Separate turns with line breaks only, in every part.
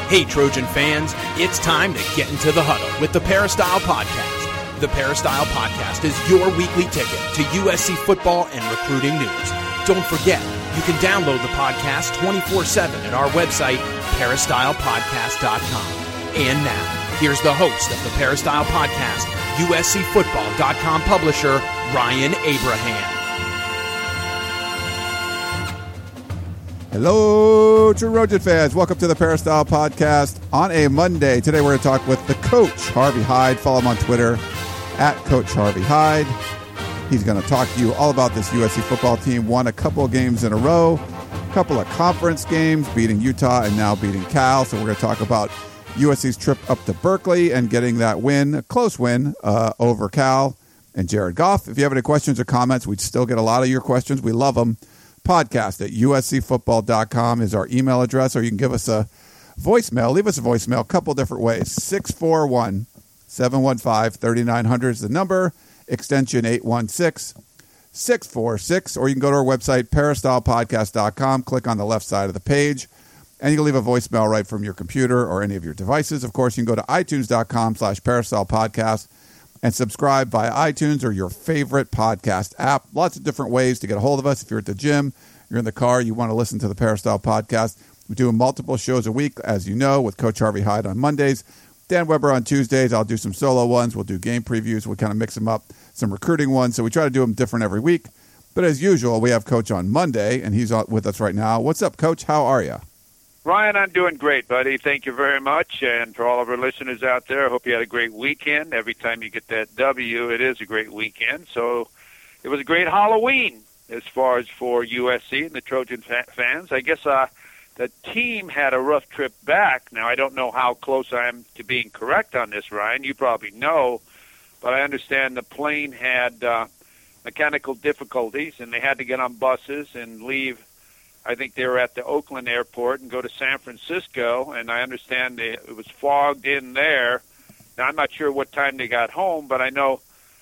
Hey, Trojan fans, it's time to get into the huddle with the Peristyle Podcast. The Peristyle Podcast is your weekly ticket to USC football and recruiting news. Don't forget, you can download the podcast 24/7 at our website, peristylepodcast.com. And now, here's the host of the Peristyle Podcast, USCFootball.com publisher, Ryan Abraham.
Hello, Trojan fans. Welcome to the Peristyle Podcast on a Monday. Today we're going to talk with the coach, Harvey Hyde. Follow him on Twitter, at Coach Harvey Hyde. He's going to talk to you all about this USC football team. Won a couple of games in a row, a couple of conference games, beating Utah and now beating Cal. So we're going to talk about USC's trip up to Berkeley and getting that win, a close win, over Cal and Jared Goff. If you have any questions or comments, we'd still get a lot of your questions. We love them. Podcast at uscfootball.com is our email address, or you can give us a voicemail. Leave us a voicemail a couple different ways. 641-715-3900 is the number, extension 816-646, or you can go to our website, peristylepodcast.com, click on the left side of the page, and you can leave a voicemail right from your computer or any of your devices. Of course, you can go to itunes.com/peristylepodcast and subscribe via iTunes or your favorite podcast app. Lots of different ways to get a hold of us. If you're at the gym, you're in the car, you want to listen to the Peristyle Podcast. We do multiple shows a week, as you know, with Coach Harvey Hyde on Mondays, Dan Weber on Tuesdays. I'll do some solo ones. We'll do game previews. We'll kind of mix them up, some recruiting ones. So we try to do them different every week. But as usual, we have Coach on Monday, and he's with us right now. What's up, Coach? How are you?
Ryan, I'm doing great, buddy. Thank you very much. And for all of our listeners out there, I hope you had a great weekend. Every time you get that W, it is a great weekend. So it was a great Halloween as far as for USC and the Trojan fans. I guess the team had a rough trip back. Now, I don't know how close I am to being correct on this, Ryan. You probably know. But I understand the plane had mechanical difficulties, and they had to get on buses and leave. I think they were at the Oakland airport and go to San Francisco, and I understand it was fogged in there. Now, I'm not sure what time they got home, but I know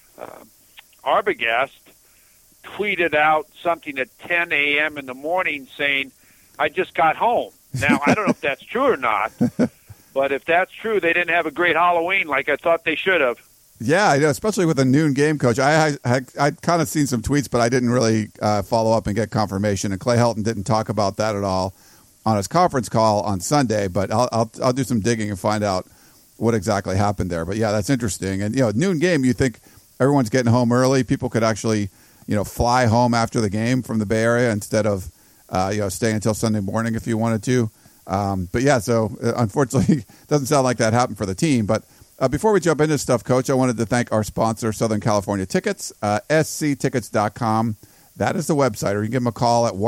Arbogast tweeted out something at 10 a.m. in the morning saying, I just got home. Now, I don't know if that's true or not, but if that's true, they didn't have a great Halloween like I thought they should have.
Yeah, I know, especially with a noon game, Coach. I'd kind of seen some tweets, but I didn't really follow up and get confirmation. And Clay Helton didn't talk about that at all on his conference call on Sunday. But I'll do some digging and find out what exactly happened there. But yeah, that's interesting. And noon game, you think everyone's getting home early. People could actually fly home after the game from the Bay Area instead of stay until Sunday morning if you wanted to. But yeah, so unfortunately, it doesn't sound like that happened for the team. But before we jump into stuff, Coach, I wanted to thank our sponsor, Southern California Tickets, sctickets.com. That is the website, or you can give them a call at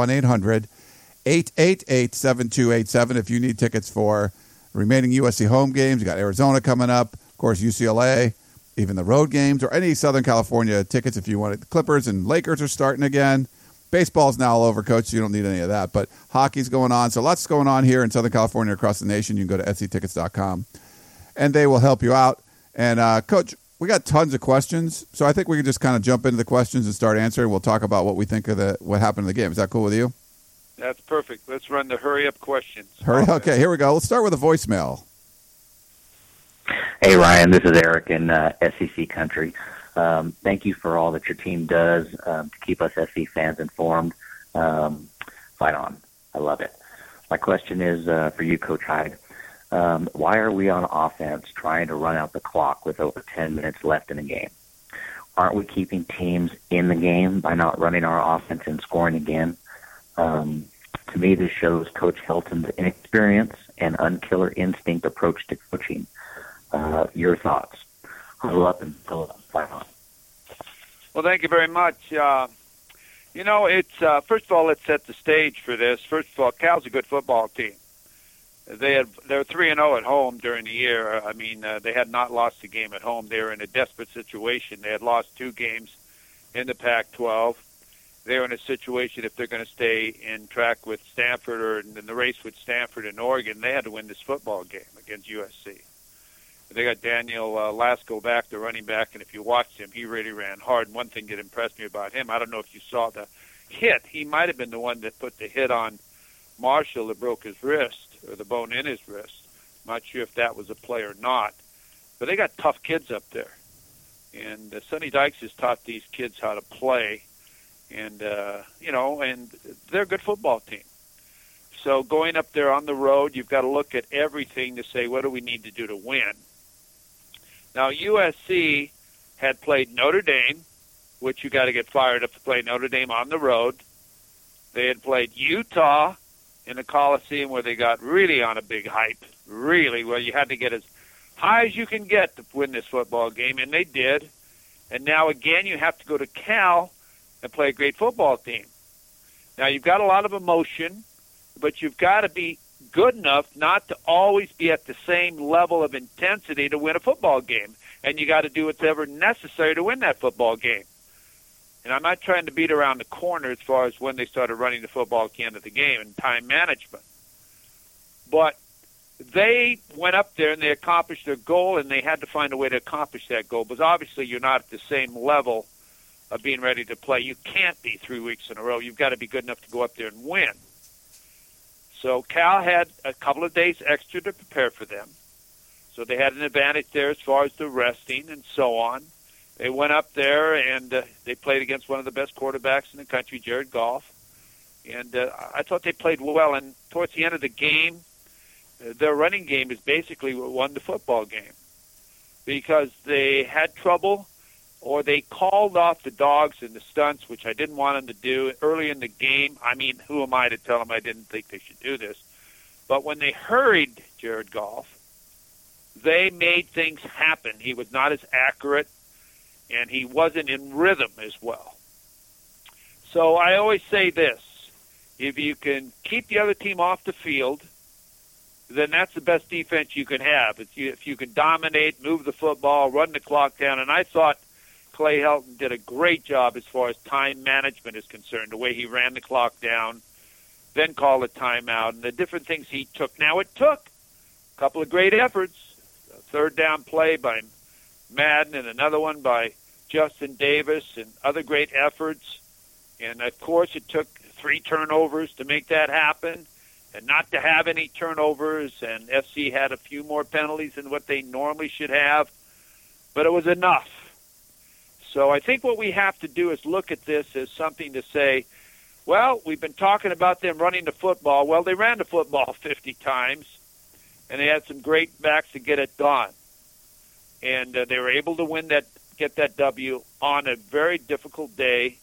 1-800-888-7287 if you need tickets for remaining USC home games. You got Arizona coming up, of course, UCLA, even the road games, or any Southern California tickets if you want it. The Clippers and Lakers are starting again. Baseball's now all over, Coach, so you don't need any of that. But hockey's going on, so lots going on here in Southern California across the nation. You can go to sctickets.com. And they will help you out. And, Coach, we got tons of questions, so I think we can just kind of jump into the questions and start answering. We'll talk about what we think of what happened in the game. Is that cool with you?
That's perfect. Let's run the hurry-up questions.
Okay, here we go. Let's start with a voicemail.
Hey, Ryan, this is Eric in SEC country. Thank you for all that your team does to keep us SC fans informed. Fight on. I love it. My question is for you, Coach Hyde. Why are we on offense trying to run out the clock with over 10 minutes left in the game? Aren't we keeping teams in the game by not running our offense and scoring again? To me, this shows Coach Helton's inexperience and unkiller instinct approach to coaching. Your thoughts? Huddle up and fill up. Fight on.
Well, thank you very much. It's first of all, let's set the stage for this. First of all, Cal's a good football team. They're 3-0 at home during the year. I mean, they had not lost a game at home. They were in a desperate situation. They had lost 2 games in the Pac-12. They were in a situation, if they're going to stay in track with Stanford or in the race with Stanford and Oregon, they had to win this football game against USC. They got Daniel Lasco back, the running back, and if you watched him, he really ran hard. And one thing that impressed me about him, I don't know if you saw the hit. He might have been the one that put the hit on Marshall that broke his wrist, or the bone in his wrist. I'm not sure if that was a play or not. But they got tough kids up there. And Sonny Dykes has taught these kids how to play. And, and they're a good football team. So going up there on the road, you've got to look at everything to say, what do we need to do to win? Now, USC had played Notre Dame, which you got to get fired up to play Notre Dame on the road. They had played Utah in the Coliseum, where they got really on a big hype, really, where you had to get as high as you can get to win this football game, and they did. And now, again, you have to go to Cal and play a great football team. Now, you've got a lot of emotion, but you've got to be good enough not to always be at the same level of intensity to win a football game. And you got to do whatever necessary to win that football game. And I'm not trying to beat around the corner as far as when they started running the football at the end of the game and time management. But they went up there and they accomplished their goal, and they had to find a way to accomplish that goal. Because obviously you're not at the same level of being ready to play. You can't be 3 weeks in a row. You've got to be good enough to go up there and win. So Cal had a couple of days extra to prepare for them. So they had an advantage there as far as the resting and so on. They went up there and they played against one of the best quarterbacks in the country, Jared Goff. And I thought they played well. And towards the end of the game, their running game is basically what won the football game, because they had trouble, or they called off the dogs and the stunts, which I didn't want them to do early in the game. I mean, who am I to tell them I didn't think they should do this? But when they hurried Jared Goff, they made things happen. He was not as accurate, and he wasn't in rhythm as well. So I always say this: if you can keep the other team off the field, then that's the best defense you can have. If you can dominate, move the football, run the clock down. And I thought Clay Helton did a great job as far as time management is concerned, the way he ran the clock down, then called a timeout, and the different things he took. Now, it took a couple of great efforts, a third down play by Madden and another one by Justin Davis, and other great efforts. And, of course, it took 3 turnovers to make that happen, and not to have any turnovers, and FC had a few more penalties than what they normally should have, but it was enough. So I think what we have to do is look at this as something to say, well, we've been talking about them running the football. Well, they ran the football 50 times, and they had some great backs to get it done. And they were able to get that W on a very difficult day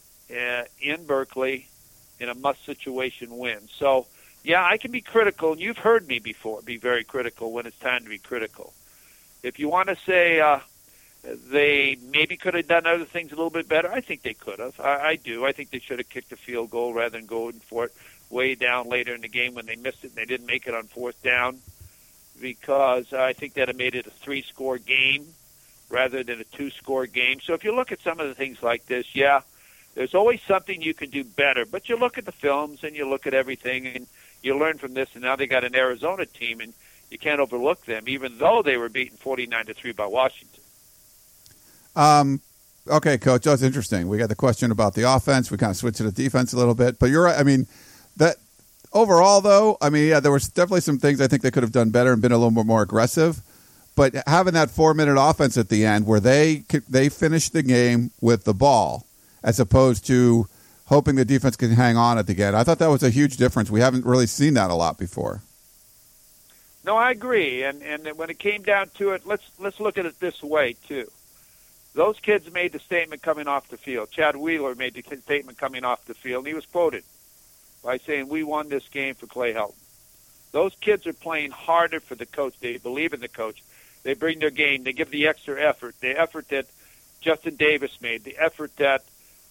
in Berkeley in a must-situation win. So, yeah, I can be critical, and you've heard me before be very critical when it's time to be critical. If you want to say they maybe could have done other things a little bit better, I think they could have. I do. I think they should have kicked a field goal rather than going for it way down later in the game when they missed it and they didn't make it on 4th down, because I think that have made it a 3-score game rather than a 2-score game. So if you look at some of the things like this, yeah, there's always something you can do better. But you look at the films and you look at everything and you learn from this, and now they got an Arizona team, and you can't overlook them, even though they were beaten 49-3 by Washington.
Okay, Coach, that's interesting. We got the question about the offense. We kind of switched to the defense a little bit, but you're right. I mean, that overall, though, I mean, yeah, there was definitely some things I think they could have done better and been a little more aggressive. But having that 4-minute offense at the end where they finished the game with the ball, as opposed to hoping the defense can hang on at the end, I thought that was a huge difference. We haven't really seen that a lot before.
No, I agree. And when it came down to it, let's look at it this way too. Those kids made the statement coming off the field. Chad Wheeler made the statement coming off the field, and he was quoted by saying, "We won this game for Clay Helton." Those kids are playing harder for the coach. They believe in the coach. They bring their game. They give the extra effort, the effort that Justin Davis made, the effort that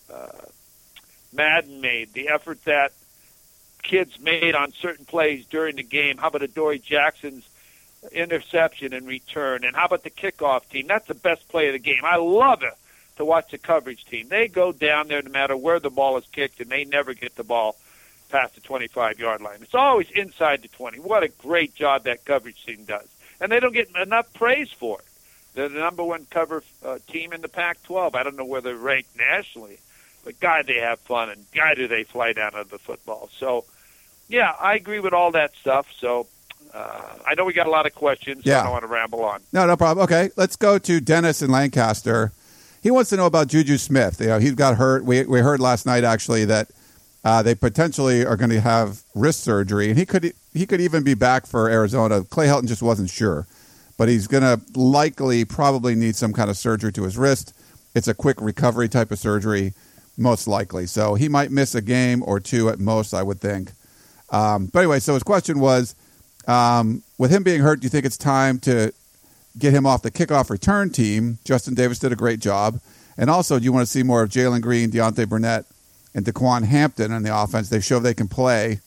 Madden made, the effort that kids made on certain plays during the game. How about Adoree Jackson's interception and return? And how about the kickoff team? That's the best play of the game. I love it to watch the coverage team. They go down there no matter where the ball is kicked, and they never get the ball past the 25-yard line. It's always inside the 20. What a great job that coverage team does. And they don't get enough praise for it. They're the number 1 cover team in the Pac-12. I don't know where they're ranked nationally, but, God, they have fun, and, God, do they fly down on the football. So, yeah, I agree with all that stuff. So I know we got a lot of questions, so I don't want to ramble on.
No problem. Okay, let's go to Dennis in Lancaster. He wants to know about Juju Smith. He got hurt. We heard last night, actually, that they potentially are going to have wrist surgery, and he could even be back for Arizona. Clay Helton just wasn't sure, but he's going to probably need some kind of surgery to his wrist. It's a quick recovery type of surgery, most likely. So he might miss a game or two at most, I would think. But anyway, so his question was, with him being hurt, do you think it's time to get him off the kickoff return team? Justin Davis did a great job. And also, do you want to see more of Jalen Green, Deontay Burnett, and DeQuan Hampton in the offense? They show they can play.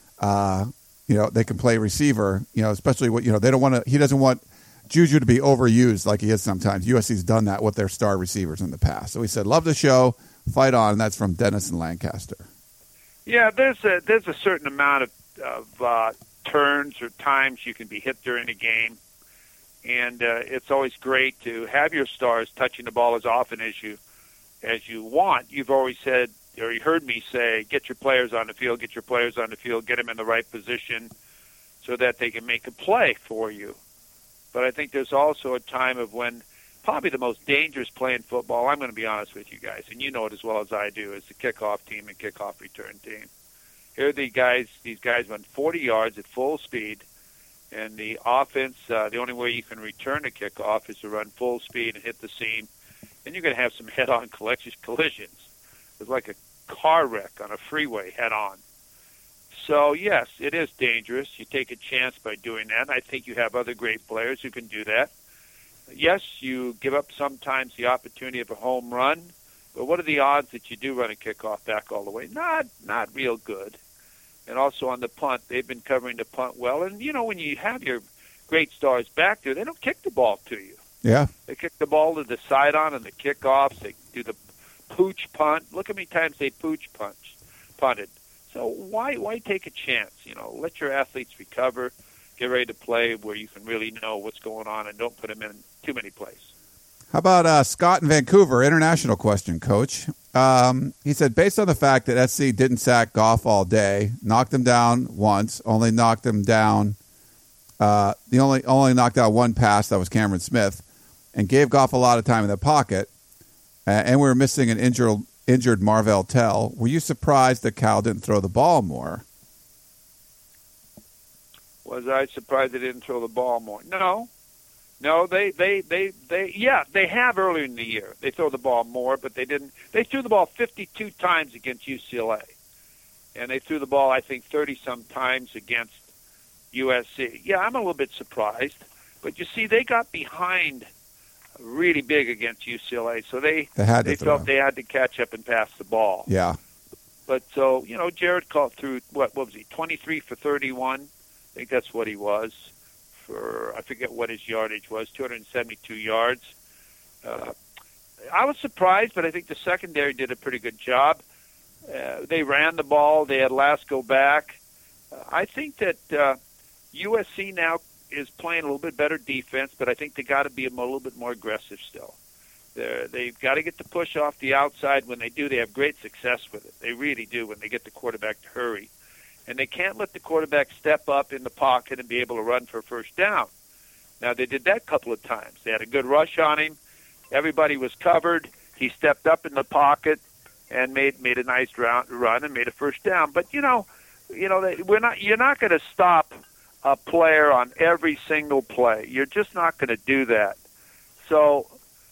They can play receiver. Especially they don't want to. He doesn't want Juju to be overused like he is sometimes. USC's done that with their star receivers in the past. So he said, "Love the show, fight on." And that's from Dennis in Lancaster.
Yeah, there's a certain amount of turns or times you can be hit during a game. And it's always great to have your stars touching the ball as often as you want. You've always said, or you heard me say, get your players on the field, get them in the right position so that they can make a play for you. But I think there's also a time of when probably the most dangerous play in football, I'm going to be honest with you guys, and you know it as well as I do, is the kickoff team and kickoff return team. Here these guys went 40 yards at full speed. And the offense, the only way you can return a kickoff is to run full speed and hit the seam. And you're going to have some head-on collisions. It's like a car wreck on a freeway head-on. So, yes, it is dangerous. You take a chance by doing that. I think you have other great players who can do that. Yes, you give up sometimes the opportunity of a home run. But what are the odds that you do run a kickoff back all the way? Not real good. And also on the punt, they've been covering the punt well. And, when you have your great stars back there, they don't kick the ball to you.
Yeah.
They kick the ball to the sidearm and the kickoffs. They do the pooch punt. Look how many times they punted. So why take a chance? Let your athletes recover, get ready to play where you can really know what's going on, and don't put them in too many plays.
How about Scott in Vancouver? International question, Coach. He said, based on the fact that SC didn't sack Goff all day, knocked him down once, only knocked him down, only knocked out one pass, that was Cameron Smith, and gave Goff a lot of time in the pocket, and we were missing an injured Marvell Tell, were you surprised that Cal didn't throw the ball more?
Was I surprised they didn't throw the ball more? No, they have earlier in the year. They throw the ball more, but they didn't. They threw the ball 52 times against UCLA, and they threw the ball, I think, 30-some times against USC. Yeah, I'm a little bit surprised, but you see, they got behind really big against UCLA, so they felt they had to catch up and pass the ball.
Yeah.
But so Jared caught through what was he? 23 for 31. I think that's what he was. I forget what his yardage was, 272 yards. I was surprised, but I think the secondary did a pretty good job. They ran the ball. They had Lasco back. I think that USC now is playing a little bit better defense, but I think they got to be a little bit more aggressive still. They've got to get the push off the outside. When they do, they have great success with it. They really do when they get the quarterback to hurry. And they can't let the quarterback step up in the pocket and be able to run for a first down. Now, they did that a couple of times. They had a good rush on him. Everybody was covered. He stepped up in the pocket and made a nice run and made a first down. But, you're not going to stop a player on every single play. You're just not going to do that. So,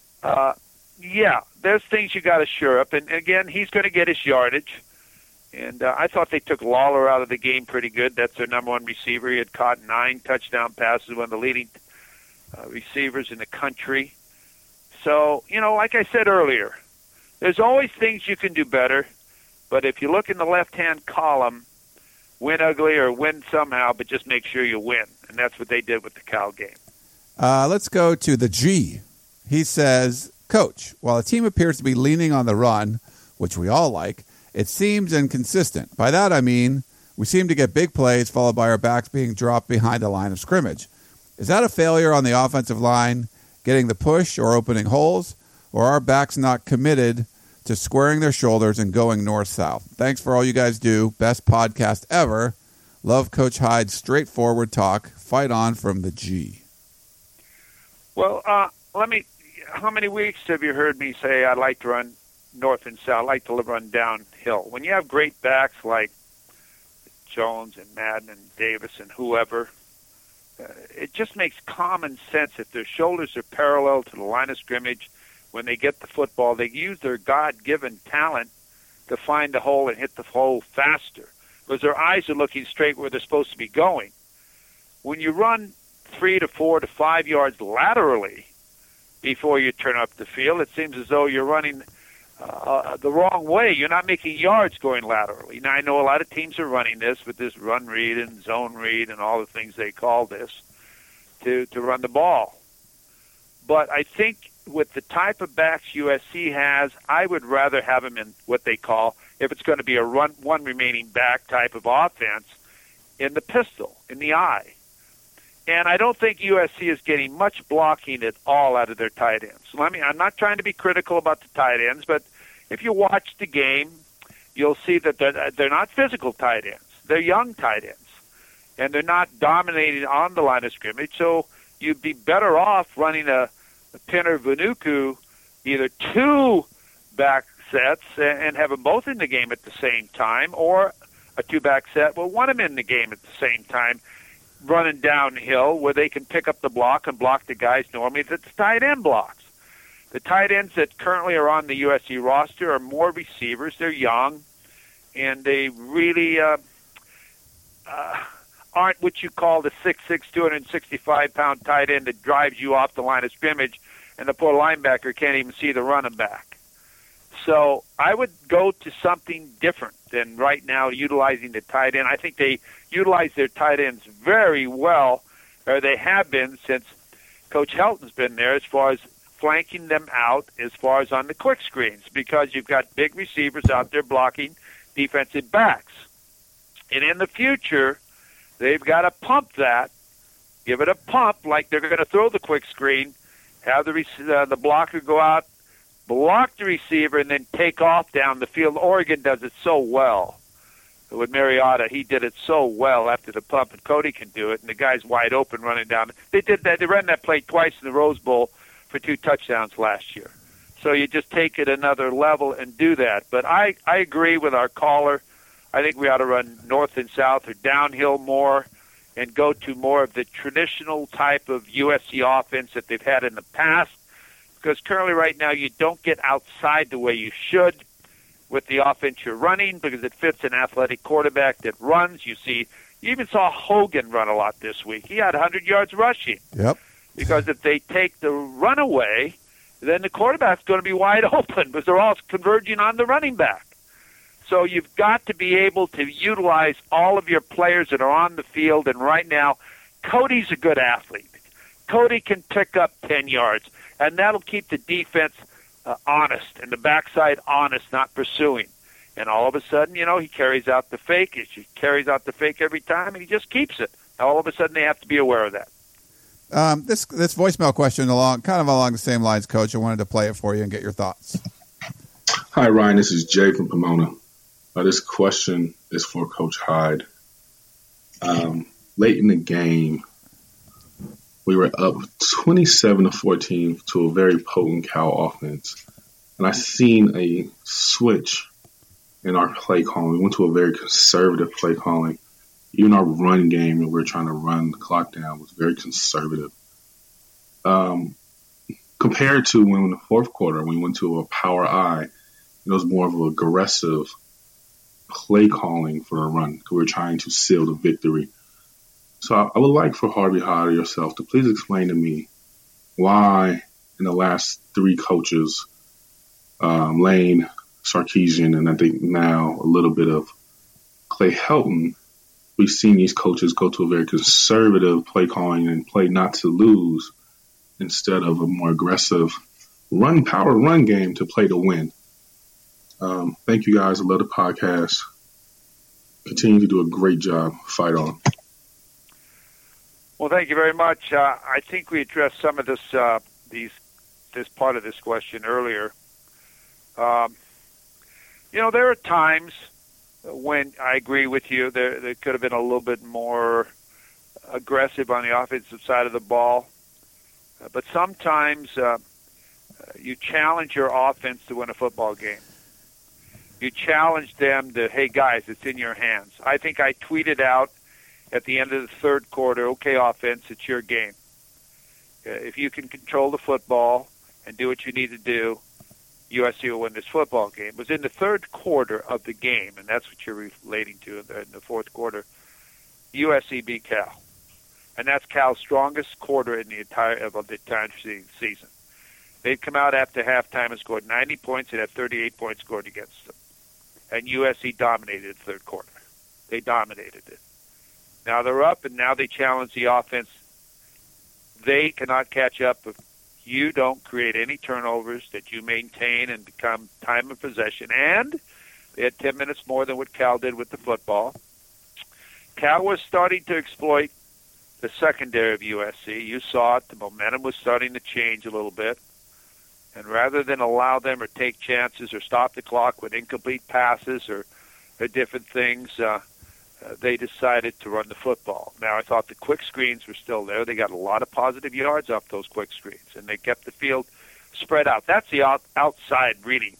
there's things you got to shore up. And, again, he's going to get his yardage. And I thought they took Lawler out of the game pretty good. That's their number one receiver. He had caught 9 touchdown passes, one of the leading receivers in the country. So, like I said earlier, there's always things you can do better. But if you look in the left-hand column, win ugly or win somehow, but just make sure you win. And that's what they did with the Cal game.
Let's go to the G. He says, Coach, while the team appears to be leaning on the run, which we all like, it seems inconsistent. By that I mean we seem to get big plays followed by our backs being dropped behind the line of scrimmage. Is that a failure on the offensive line, getting the push or opening holes, or are our backs not committed to squaring their shoulders and going north-south? Thanks for all you guys do. Best podcast ever. Love Coach Hyde's straightforward talk. Fight on from the G.
Well, how many weeks have you heard me say I'd like to run north and south, I like to run downhill? When you have great backs like Jones and Madden and Davis and whoever, it just makes common sense. If their shoulders are parallel to the line of scrimmage, when they get the football, they use their God-given talent to find the hole and hit the hole faster, because their eyes are looking straight where they're supposed to be going. When you run 3 to 4 to 5 yards laterally before you turn up the field, it seems as though you're running the wrong way. You're not making yards going laterally. Now, I know a lot of teams are running this with this run read and zone read and all the things they call this to run the ball. But I think with the type of backs USC has, I would rather have them in what they call, if it's going to be a one remaining back type of offense, in the pistol, in the eye. And I don't think USC is getting much blocking at all out of their tight ends. I'm not trying to be critical about the tight ends, but if you watch the game, you'll see that they're not physical tight ends. They're young tight ends, and they're not dominating on the line of scrimmage. So you'd be better off running a Pinner Vanuku, either 2 back sets and have them both in the game at the same time, or a 2-back set with one of them in the game at the same time, running downhill where they can pick up the block and block the guys normally that the tight end blocks. The tight ends that currently are on the USC roster are more receivers. They're young, and they really aren't what you call the 6'6", 265-pound tight end that drives you off the line of scrimmage, and the poor linebacker can't even see the running back. So I would go to something different than right now utilizing the tight end. I think they utilize their tight ends very well, or they have been since Coach Helton's been there, as far as flanking them out as far as on the quick screens, because you've got big receivers out there blocking defensive backs. And in the future, they've got to pump that, give it a pump like they're going to throw the quick screen, have the blocker go out, block the receiver, and then take off down the field. Oregon does it so well. With Mariota, he did it so well after the pump, and Cody can do it, and the guy's wide open running down. They did that. They ran that play twice in the Rose Bowl for 2 touchdowns last year. So you just take it another level and do that. But I agree with our caller. I think we ought to run north and south or downhill more and go to more of the traditional type of USC offense that they've had in the past, because currently right now you don't get outside the way you should with the offense you're running, because it fits an athletic quarterback that runs. You even saw Hogan run a lot this week. He had 100 yards rushing.
Yep.
Because if they take the run away, then the quarterback's going to be wide open, because they're all converging on the running back. So you've got to be able to utilize all of your players that are on the field, and right now, Cody's a good athlete. Cody can pick up 10 yards, and that'll keep the defense honest, and the backside honest, not pursuing. And all of a sudden, he carries out the fake. He carries out the fake every time, and he just keeps it. All of a sudden, they have to be aware of that.
This voicemail question along the same lines, Coach. I wanted to play it for you and get your thoughts.
Hi, Ryan. This is Jay from Pomona. This question is for Coach Hyde. Late in the game, we were up 27-14 to a very potent Cal offense. And I seen a switch in our play calling. We went to a very conservative play calling. Even our run game that we were trying to run the clock down was very conservative. Compared to when in the fourth quarter, we went to a power I, it was more of an aggressive play calling for a run, because we were trying to seal the victory. So I would like for Harvey Hyde or yourself to please explain to me why in the last 3 coaches, Lane, Sarkisian, and I think now a little bit of Clay Helton, we've seen these coaches go to a very conservative play calling and play not to lose instead of a more aggressive power run game to play to win. Thank you guys. I love the podcast. Continue to do a great job. Fight on.
Well, thank you very much. I think we addressed some of this part of this question earlier. There are times when I agree with you. There could have been a little bit more aggressive on the offensive side of the ball. But sometimes you challenge your offense to win a football game. You challenge them to, hey, guys, it's in your hands. I think I tweeted out at the end of the third quarter, okay, offense, it's your game. If you can control the football and do what you need to do, USC will win this football game. It was in the third quarter of the game, and that's what you're relating to in the fourth quarter. USC beat Cal. And that's Cal's strongest quarter in the entire season. They'd come out after halftime and scored 90 points and had 38 points scored against them. And USC dominated the third quarter. They dominated it. Now they're up, and now they challenge the offense. They cannot catch up if you don't create any turnovers that you maintain and become time of possession. And they had 10 minutes more than what Cal did with the football. Cal was starting to exploit the secondary of USC. You saw it. The momentum was starting to change a little bit. And rather than allow them or take chances or stop the clock with incomplete passes or different things, they decided to run the football. Now, I thought the quick screens were still there. They got a lot of positive yards off those quick screens, and they kept the field spread out. That's the outside, really,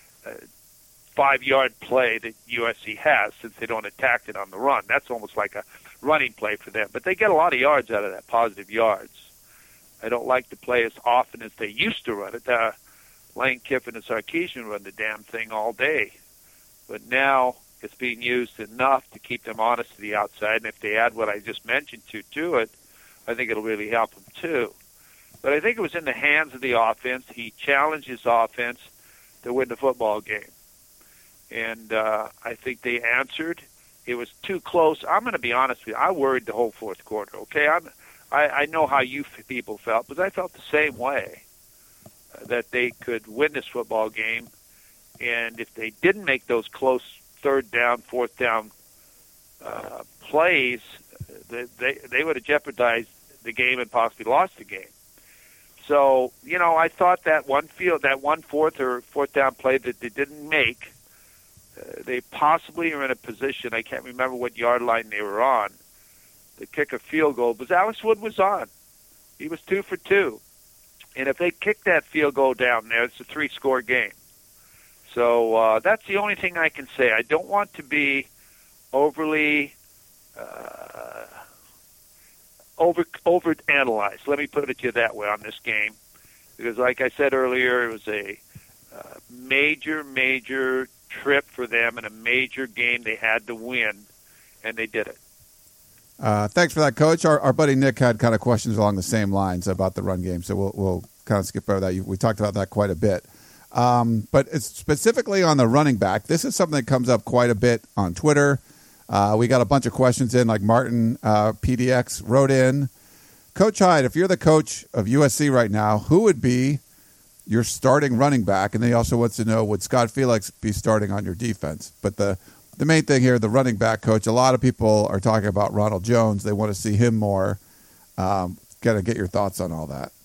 5-yard play that USC has since they don't attack it on the run. That's almost like a running play for them. But they get a lot of yards out of that, positive yards. I don't like to play as often as they used to run it. Lane Kiffin and Sarkisian run the damn thing all day. But now it's being used enough to keep them honest to the outside. And if they add what I just mentioned to it, I think it'll really help them too. But I think it was in the hands of the offense. He challenged his offense to win the football game. And I think they answered. It was too close. I'm going to be honest with you. I worried the whole fourth quarter, okay? I know how you people felt, but I felt the same way, that they could win this football game. And if they didn't make those close third down, fourth down plays, they would have jeopardized the game and possibly lost the game. So, I thought that one fourth or fourth down play that they didn't make, they possibly are in a position, I can't remember what yard line they were on, to kick a field goal, but Alex Wood was on. He was 2 for 2. And if they kick that field goal down there, it's a 3-score game. So that's the only thing I can say. I don't want to be overly overanalyzed. Let me put it to you that way on this game. Because like I said earlier, it was a major trip for them and a major game they had to win, and they did it.
Thanks for that, Coach. Our buddy Nick had kind of questions along the same lines about the run game, so we'll kind of skip over that. We talked about that quite a bit. But it's specifically on the running back. This is something that comes up quite a bit on Twitter. We got a bunch of questions in, like Martin PDX wrote in. Coach Hyde, if you're the coach of USC right now, who would be your starting running back? And then he also wants to know, would Scott Felix be starting on your defense? But the main thing here, the running back coach, a lot of people are talking about Ronald Jones. They want to see him more. Got to get your thoughts on all that.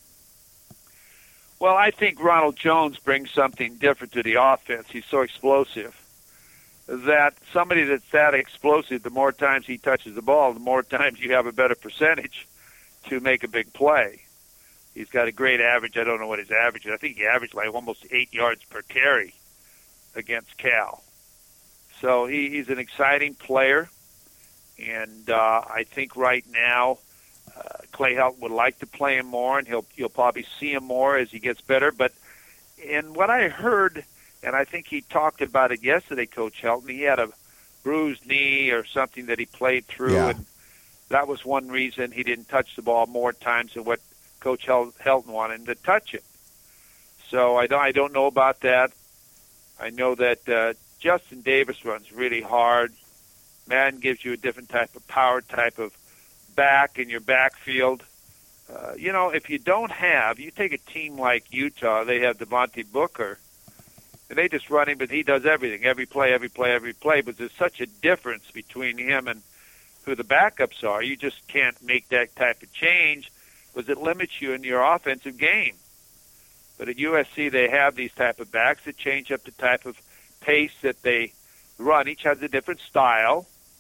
Well, I think Ronald Jones brings something different to the offense. He's so explosive that somebody that's that explosive, the more times he touches the ball, the more times you have a better percentage to make a big play. He's got a great average. I don't know what his average is. I think he averaged like almost 8 yards per carry against Cal. So he's an exciting player, and I think right now Clay Helton would like to play him more, and you'll probably see him more as he gets better. But in what I heard, and I think he talked about it yesterday, Coach Helton, he had a bruised knee or something that he played through, and that was one reason he didn't touch the ball more times than what Coach Helton wanted him to touch it. So I don't know about that. I know that Justin Davis runs really hard. Madden gives you a different type of power, type of back in your backfield. If you don't have, you take a team like Utah, they have Devontae Booker, and they just run him, but he does everything, every play. But there's such a difference between him and who the backups are. You just can't make that type of change because it limits you in your offensive game. But at USC, they have these type of backs that change up the type of pace that they run. Each has a different style,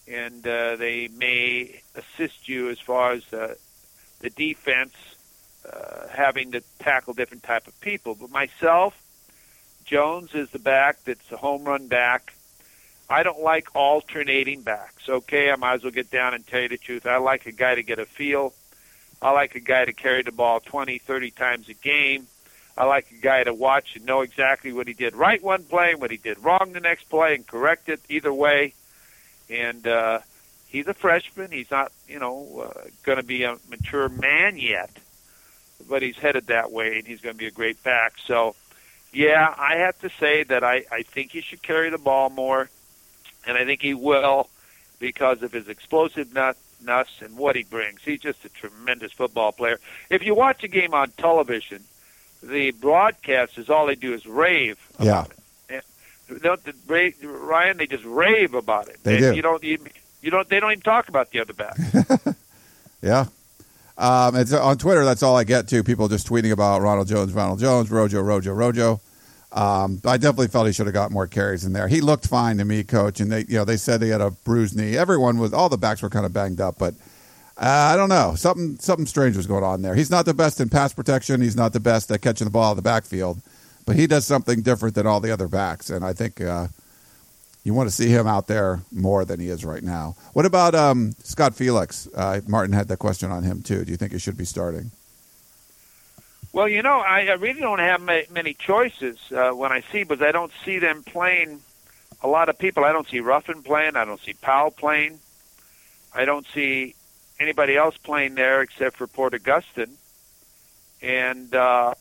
and they may assist you as far as the defense having to tackle different type of people. But myself, Jones is the back that's a home run back. I don't like alternating backs. Okay, I might as well get down and tell you the truth. I like a guy to get a feel. I like a guy to carry the ball 20, 30 times a game. I like a guy to watch and know exactly what he did right one play and what he did wrong the next play and correct it either way. And he's a freshman. He's not, going to be a mature man yet, but he's headed that way, and he's going to be a great back. So, yeah, I have to say that I think he should carry the ball more, and I think he will because of his explosiveness and what he brings. He's just a tremendous football player. If you watch a game on television, the broadcasters, all they do is rave about it. Ryan, they just rave about it.
They do.
They don't even talk about the other back.
Yeah. It's on Twitter. That's all I get too. People just tweeting about Ronald Jones, Rojo. I definitely felt he should have got more carries in there. He looked fine to me, Coach, and they said he had a bruised knee. All the backs were kind of banged up, but I don't know. Something strange was going on there. He's not the best in pass protection. He's not the best at catching the ball in the backfield, but he does something different than all the other backs, and I think you want to see him out there more than he is right now. What about Scott Felix? Martin had that question on him too. Do you think he should be starting?
Well, I really don't have many choices when I see, because I don't see them playing a lot of people. I don't see Ruffin playing. I don't see Powell playing. I don't see anybody else playing there except for Port Augustine. And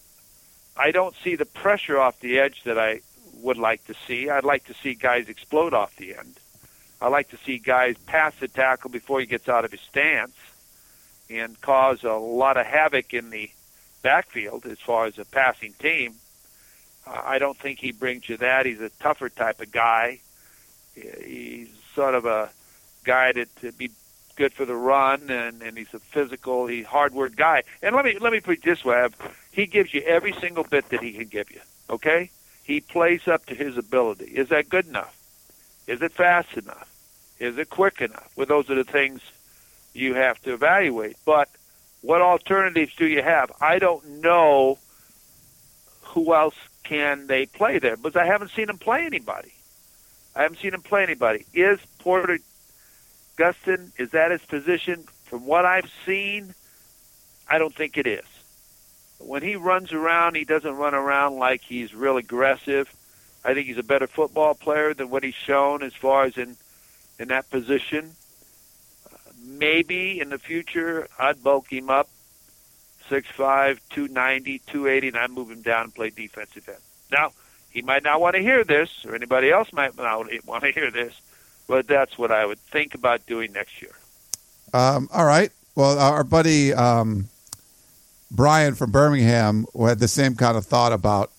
I don't see the pressure off the edge that I would like to see. I'd like to see guys explode off the end. I like to see guys pass the tackle before he gets out of his stance and cause a lot of havoc in the backfield as far as a passing team. I don't think he brings you that. He's a tougher type of guy. He's sort of a guy to be good for the run, and he's a physical, he's hard-work guy. And let me put it this way. He gives you every single bit that he can give you, okay? He plays up to his ability. Is that good enough? Is it fast enough? Is it quick enough? Well, those are the things you have to evaluate. But what alternatives do you have? I don't know who else can they play there, because I haven't seen him play anybody. Is Port Augustine, is that his position? From what I've seen, I don't think it is. When he runs around, he doesn't run around like he's real aggressive. I think he's a better football player than what he's shown as far as in that position. Maybe in the future, I'd bulk him up, 6'5", 290, 280, and I'd move him down and play defensive end. Now, he might not want to hear this, or anybody else might not want to hear this, but that's what I would think about doing next year.
All right. Well, our buddy Brian from Birmingham had the same kind of thought about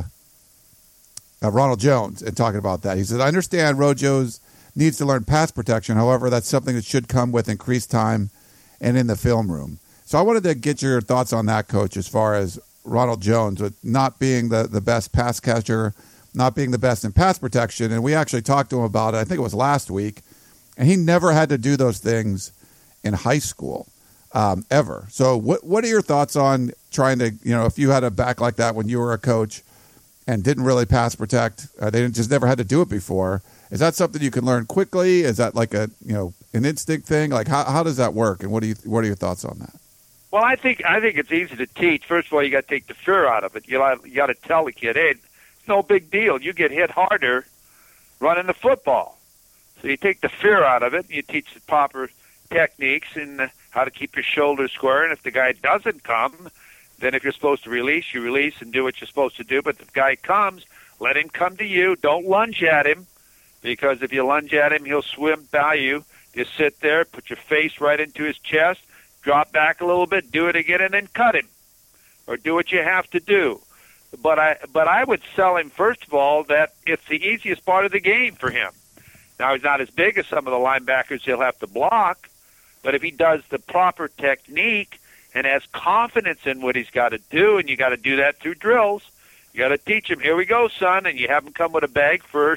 Ronald Jones and talking about that. He said, I understand Rojo's needs to learn pass protection. However, that's something that should come with increased time and in the film room. So I wanted to get your thoughts on that, Coach, as far as Ronald Jones with not being the best pass catcher, not being the best in pass protection. And we actually talked to him about it, I think it was last week, and he never had to do those things in high school ever. So what are your thoughts on trying to, if you had a back like that when you were a coach and didn't really pass protect, they just never had to do it before. Is that something you can learn quickly? Is that like an instinct thing? Like how does that work? And what are your thoughts on that?
Well, I think it's easy to teach. First of all, you got to take the fear out of it. You got to tell the kid, hey, it's no big deal. You get hit harder running the football. So you take the fear out of it, and you teach the proper techniques and how to keep your shoulders square. And if the guy doesn't come, then if you're supposed to release, you release and do what you're supposed to do. But if the guy comes, let him come to you. Don't lunge at him, because if you lunge at him, he'll swim by you. Just sit there, put your face right into his chest, drop back a little bit, do it again, and then cut him, or do what you have to do. But I would sell him, first of all, that it's the easiest part of the game for him. Now, he's not as big as some of the linebackers he'll have to block, but if he does the proper technique and has confidence in what he's got to do, and you got to do that through drills, you got to teach him, here we go, son, and you have him come with a bag first,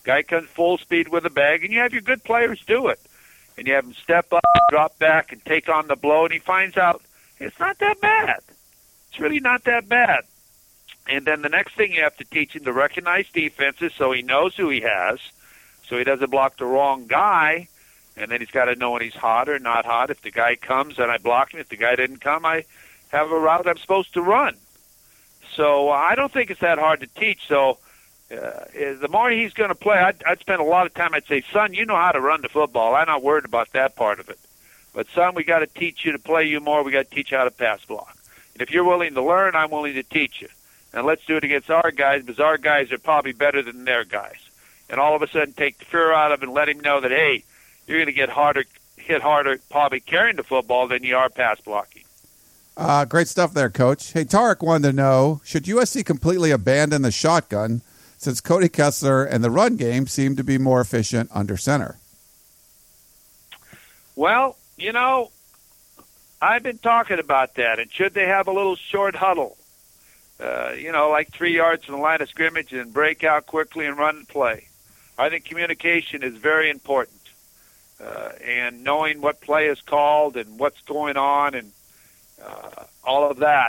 Guy comes full speed with a bag, and you have your good players do it. And you have him step up, drop back, and take on the blow, and he finds out it's not that bad. It's really not that bad. And then the next thing you have to teach him to recognize defenses so he knows who he has, so he doesn't block the wrong guy. And then he's got to know when he's hot or not hot. If the guy comes, then I block him. If the guy didn't come, I have a route I'm supposed to run. So I don't think it's that hard to teach. So the more he's going to play, I'd spend a lot of time. I'd say, son, you know how to run the football. I'm not worried about that part of it. But, son, we got to teach you to play you more. We got to teach you how to pass block. And if you're willing to learn, I'm willing to teach you. And let's do it against our guys, because our guys are probably better than their guys. And all of a sudden take the fear out of him and let him know that, hey, you're going to get hit harder probably carrying the football than you are pass blocking.
Great stuff there, Coach. Hey, Tarek wanted to know, should USC completely abandon the shotgun since Cody Kessler and the run game seem to be more efficient under center?
Well, you know, I've been talking about that. And should they have a little short huddle? Like 3 yards from the line of scrimmage and break out quickly and run and play. I think communication is very important. And knowing what play is called and what's going on and all of that.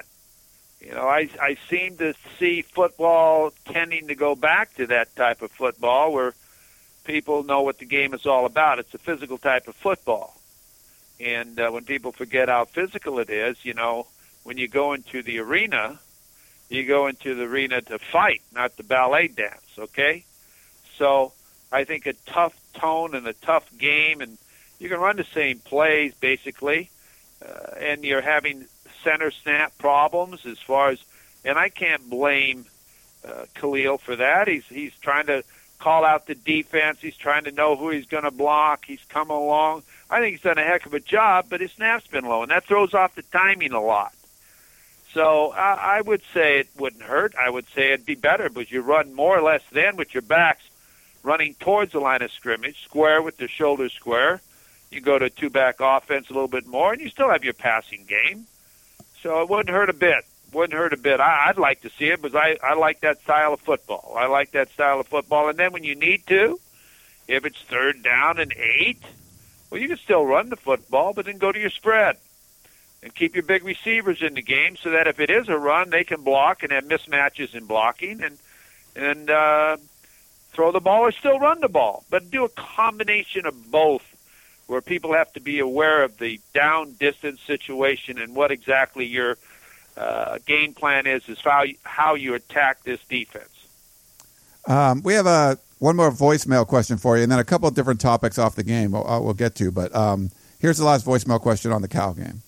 I seem to see football tending to go back to that type of football where people know what the game is all about. It's a physical type of football. And when people forget how physical it is, when you go into the arena, you go into the arena to fight, not to ballet dance, okay? So I think a tough tone and a tough game, and you can run the same plays, basically, and you're having center snap problems as far as, and I can't blame Khalil for that. He's trying to call out the defense. He's trying to know who he's going to block. He's come along. I think he's done a heck of a job, but his snap's been low, and that throws off the timing a lot. So I would say it wouldn't hurt. I would say it'd be better, but you run more or less then with your backs running towards the line of scrimmage, square with the shoulders square. You go to a two-back offense a little bit more, and you still have your passing game. So it wouldn't hurt a bit. I'd like to see it because I like that style of football. And then when you need to, if it's 3rd down and 8, well, you can still run the football, but then go to your spread. And keep your big receivers in the game so that if it is a run, they can block and have mismatches in blocking and throw the ball or still run the ball. But do a combination of both where people have to be aware of the down distance situation and what exactly your game plan is how you attack this defense.
We have one more voicemail question for you and then a couple of different topics off the game we'll get to. But here's the last voicemail question on the Cal game.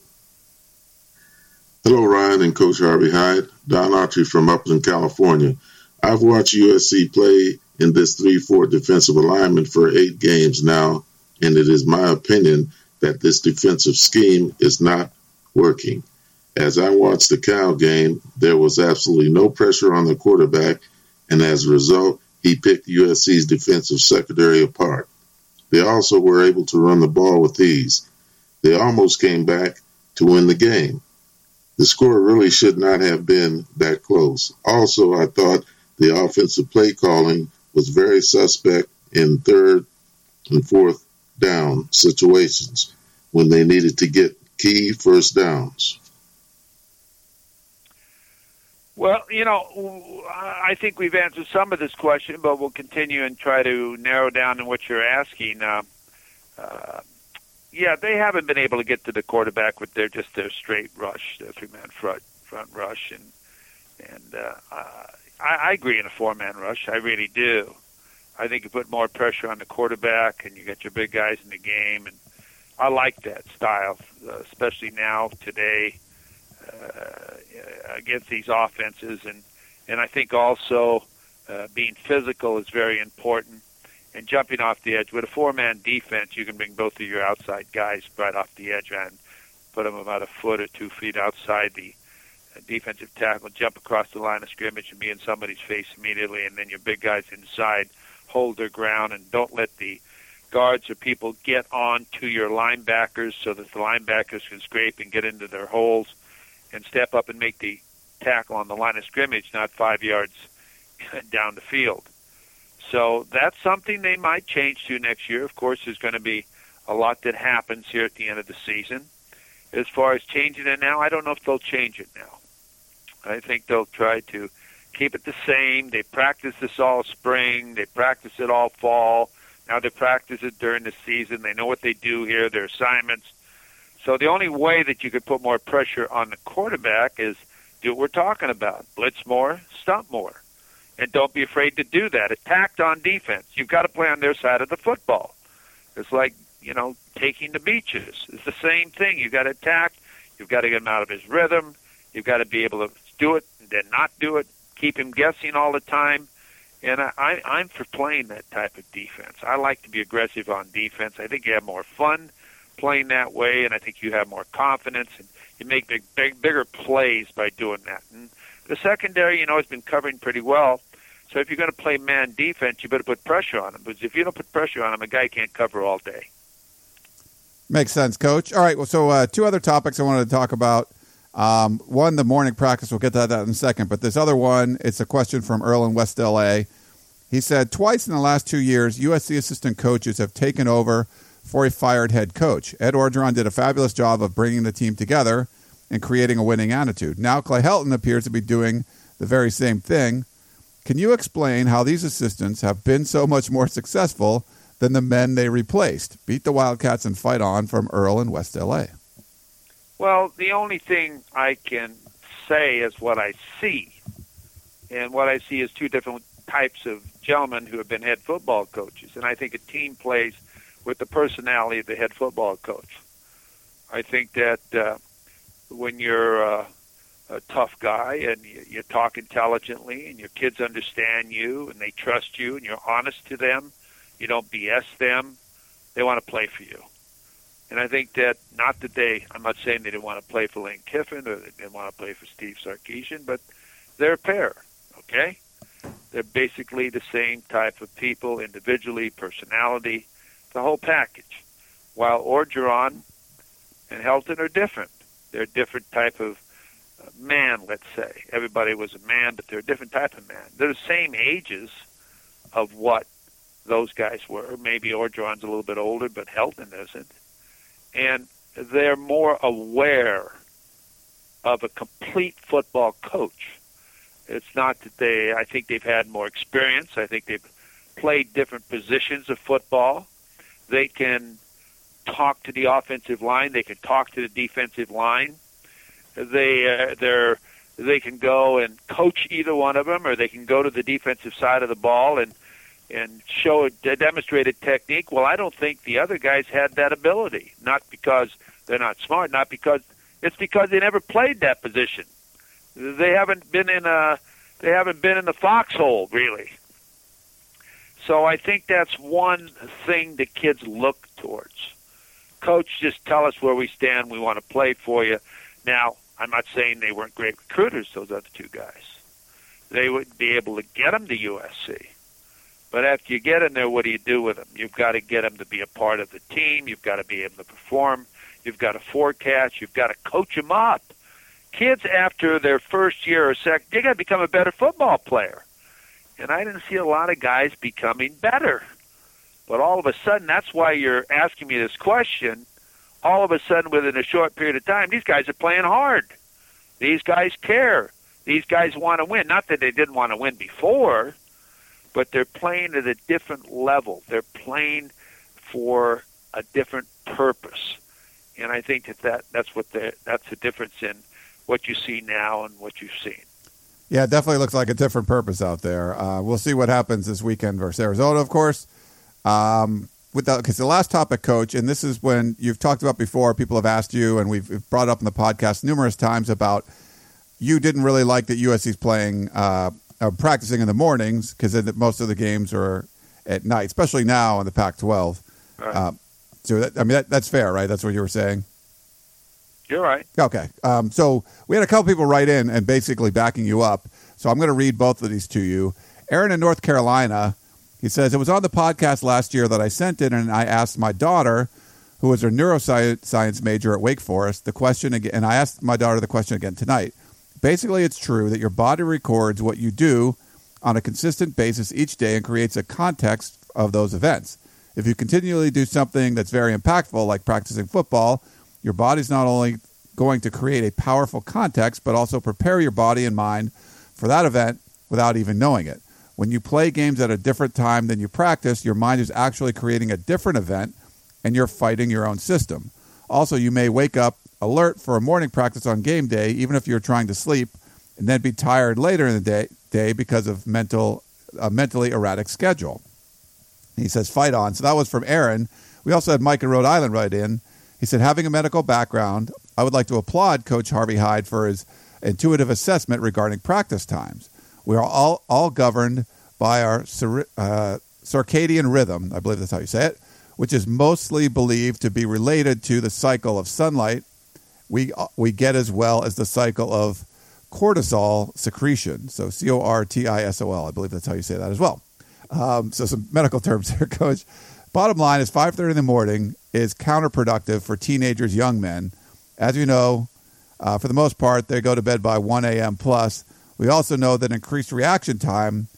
Hello, Ryan and Coach Harvey Hyde. Don Archie from Upland, California. I've watched USC play in this 3-4 defensive alignment for 8 games now, and it is my opinion that this defensive scheme is not working. As I watched the Cal game, there was absolutely no pressure on the quarterback, and as a result, he picked USC's defensive secondary apart. They also were able to run the ball with ease. They almost came back to win the game. The score really should not have been that close. Also, I thought the offensive play calling was very suspect in 3rd and 4th down situations when they needed to get key first downs.
Well, I think we've answered some of this question, but we'll continue and try to narrow down on what you're asking. Yeah, they haven't been able to get to the quarterback with their straight rush, their 3-man front rush, and I agree in a 4-man rush. I really do. I think you put more pressure on the quarterback, and you get your big guys in the game, and I like that style, especially now today against these offenses, and I think also being physical is very important. And jumping off the edge. With a 4-man defense, you can bring both of your outside guys right off the edge and put them about a foot or 2 feet outside the defensive tackle, jump across the line of scrimmage and be in somebody's face immediately, and then your big guys inside hold their ground and don't let the guards or people get on to your linebackers so that the linebackers can scrape and get into their holes and step up and make the tackle on the line of scrimmage, not 5 yards down the field. So that's something they might change to next year. Of course, there's going to be a lot that happens here at the end of the season. As far as changing it now, I don't know if they'll change it now. I think they'll try to keep it the same. They practice this all spring. They practice it all fall. Now they practice it during the season. They know what they do here, their assignments. So the only way that you could put more pressure on the quarterback is do what we're talking about. Blitz more, stump more. And don't be afraid to do that. Attack on defense. You've got to play on their side of the football. It's like, taking the beaches. It's the same thing. You've got to attack. You've got to get him out of his rhythm. You've got to be able to do it and then not do it. Keep him guessing all the time. And I'm for playing that type of defense. I like to be aggressive on defense. I think you have more fun playing that way, and I think you have more confidence, and you make bigger plays by doing that. And the secondary, has been covering pretty well. So if you're going to play man defense, you better put pressure on him. Because if you don't put pressure on him, a guy can't cover all day.
Makes sense, Coach. All right, well, so two other topics I wanted to talk about. One, the morning practice. We'll get to that in a second. But this other one, it's a question from Earl in West L.A. He said, twice in the last 2 years, USC assistant coaches have taken over for a fired head coach. Ed Orgeron did a fabulous job of bringing the team together and creating a winning attitude. Now Clay Helton appears to be doing the very same thing. Can you explain how these assistants have been so much more successful than the men they replaced? Beat the Wildcats and fight on, from Earl in West L.A.
Well, the only thing I can say is what I see. And what I see is two different types of gentlemen who have been head football coaches. And I think a team plays with the personality of the head football coach. I think that when you're a tough guy and you talk intelligently and your kids understand you and they trust you and you're honest to them, you don't BS them, they want to play for you. And I think that, I'm not saying they didn't want to play for Lane Kiffin or they didn't want to play for Steve Sarkisian, but they're a pair, okay? They're basically the same type of people, individually, personality, the whole package. While Orgeron and Helton are different. They're a different type of man, let's say. Everybody was a man, but they're a different type of man. They're the same ages of what those guys were. Maybe Orgeron's a little bit older, but Helton isn't. And they're more aware of a complete football coach. It's not that I think they've had more experience. I think they've played different positions of football. They can talk to the offensive line. They can talk to the defensive line. They can go and coach either one of them, or they can go to the defensive side of the ball and show a demonstrated technique. Well, I don't think the other guys had that ability. Not because they're not smart, it's because they never played that position. They haven't been in the foxhole, really. So I think that's one thing the kids look towards. Coach, just tell us where we stand. We want to play for you. Now, I'm not saying they weren't great recruiters, those other two guys. They would be able to get them to USC. But after you get in there, what do you do with them? You've got to get them to be a part of the team. You've got to be able to perform. You've got to forecast. You've got to coach them up. Kids, after their first year or second, they got to become a better football player. And I didn't see a lot of guys becoming better. But all of a sudden, that's why you're asking me this question. All of a sudden, within a short period of time, these guys are playing hard. These guys care. These guys want to win. Not that they didn't want to win before, but they're playing at a different level. They're playing for a different purpose. And I think that's the difference in what you see now and what you've seen.
Yeah, it definitely looks like a different purpose out there. We'll see what happens this weekend versus Arizona, of course. Because the last topic, Coach, and this is when you've talked about before, people have asked you, and we've brought up in the podcast numerous times about you didn't really like that USC's playing, practicing in the mornings because most of the games are at night, especially now in the Pac-12.
Right.
That's fair, right? That's what you were saying?
You're right.
Okay. So we had a couple people write in and basically backing you up. So I'm going to read both of these to you. Aaron in North Carolina, he says, it was on the podcast last year that I sent it, and I asked my daughter, who was a neuroscience major at Wake Forest, the question again, and I asked my daughter the question again tonight. Basically, it's true that your body records what you do on a consistent basis each day and creates a context of those events. If you continually do something that's very impactful, like practicing football, your body's not only going to create a powerful context, but also prepare your body and mind for that event without even knowing it. When you play games at a different time than you practice, your mind is actually creating a different event, and you're fighting your own system. Also, you may wake up alert for a morning practice on game day, even if you're trying to sleep, and then be tired later in the day because of a mentally erratic schedule. He says, fight on. So that was from Aaron. We also had Mike in Rhode Island write in. He said, having a medical background, I would like to applaud Coach Harvey Hyde for his intuitive assessment regarding practice times. We are all governed by our circadian rhythm, I believe that's how you say it, which is mostly believed to be related to the cycle of sunlight we get, as well as the cycle of cortisol secretion. So cortisol, I believe that's how you say that as well. So some medical terms here, Coach. Bottom line is 5:30 in the morning is counterproductive for teenagers, young men. As you know, for the most part, they go to bed by 1 a.m. plus. We also know that increased reaction time,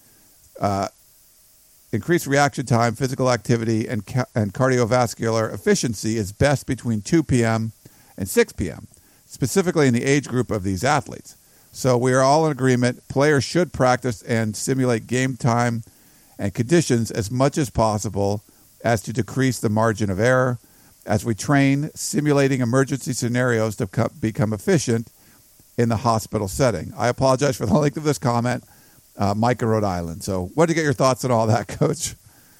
physical activity, and cardiovascular efficiency is best between 2 p.m. and 6 p.m., specifically in the age group of these athletes. So we are all in agreement. Players should practice and simulate game time and conditions as much as possible as to decrease the margin of error. As we train, simulating emergency scenarios to become efficient in the hospital setting. I apologize for the length of this comment, Mike in Rhode Island. So what did you get your thoughts on all that, Coach?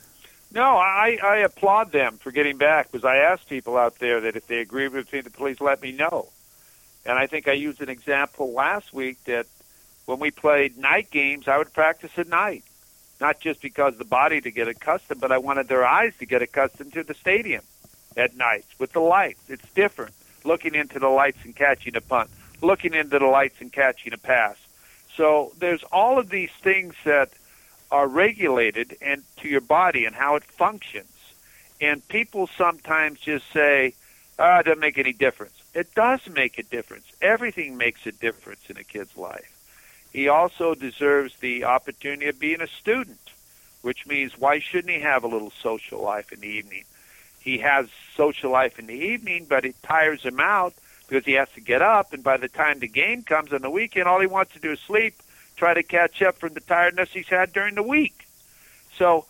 No, I applaud them for getting back, because I asked people out there that if they agree with me, to please let me know. And I think I used an example last week that when we played night games, I would practice at night. Not just because the body to get accustomed, but I wanted their eyes to get accustomed to the stadium at night with the lights. It's different, looking into the lights and catching a punt, looking into the lights and catching a pass. So there's all of these things that are regulated and to your body and how it functions. And people sometimes just say, it doesn't make any difference. It does make a difference. Everything makes a difference in a kid's life. He also deserves the opportunity of being a student, which means why shouldn't he have a little social life in the evening? He has social life in the evening, but it tires him out because he has to get up, and by the time the game comes on the weekend, all he wants to do is sleep, try to catch up from the tiredness he's had during the week. So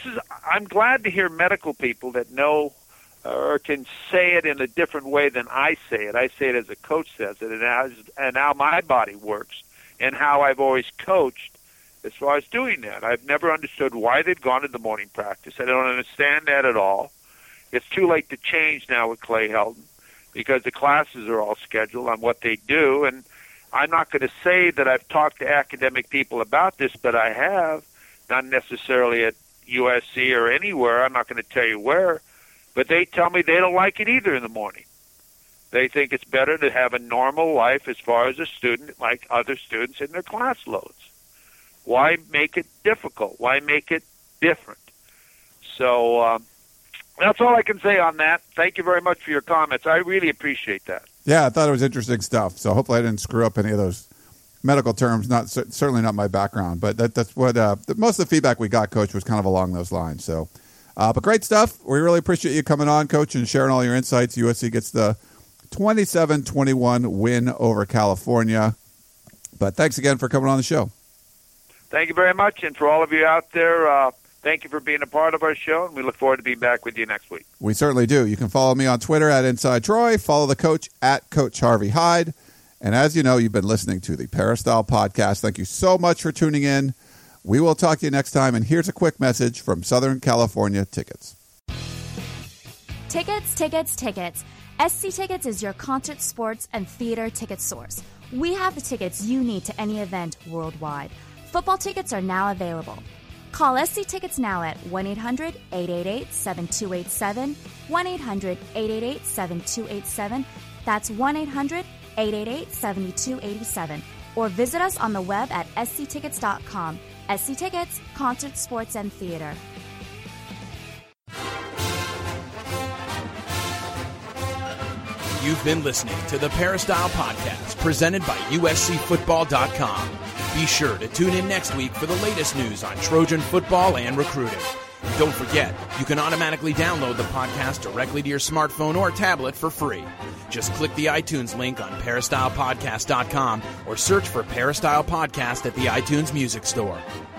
I'm glad to hear medical people that know or can say it in a different way than I say it. I say it as a coach says it, and how my body works, and how I've always coached as far as doing that. I've never understood why they've gone to the morning practice. I don't understand that at all. It's too late to change now with Clay Helton, because the classes are all scheduled on what they do. And I'm not going to say that I've talked to academic people about this, but I have, not necessarily at USC or anywhere. I'm not going to tell you where, but they tell me they don't like it either in the morning. They think it's better to have a normal life as far as a student, like other students in their class loads. Why make it difficult? Why make it different? So that's all I can say on that. Thank you very much for your comments. I really appreciate that.
Yeah, I thought it was interesting stuff. So hopefully I didn't screw up any of those medical terms. Certainly not my background, but that's what most of the feedback we got, Coach, was kind of along those lines. So, but great stuff. We really appreciate you coming on, Coach, and sharing all your insights. USC gets the 27-21 win over California. But thanks again for coming on the show.
Thank you very much. And for all of you out there, thank you for being a part of our show, and we look forward to being back with you next week. We
certainly do. You can follow me on Twitter at Inside Troy. Follow the coach at Coach Harvey Hyde. And as you know, you've been listening to the Peristyle Podcast. Thank you so much for tuning in. We will talk to you next time. And here's a quick message from Southern California Tickets.
Tickets, tickets, tickets. SC Tickets is your concert, sports, and theater ticket source. We have the tickets you need to any event worldwide. Football tickets are now available. Call SC Tickets now at 1-800-888-7287, 1-800-888-7287. That's 1-800-888-7287. Or visit us on the web at sctickets.com. SC Tickets, concert, sports, and theater.
You've been listening to the Peristyle Podcast, presented by USCFootball.com. Be sure to tune in next week for the latest news on Trojan football and recruiting. And don't forget, you can automatically download the podcast directly to your smartphone or tablet for free. Just click the iTunes link on peristylepodcast.com or search for Peristyle Podcast at the iTunes Music Store.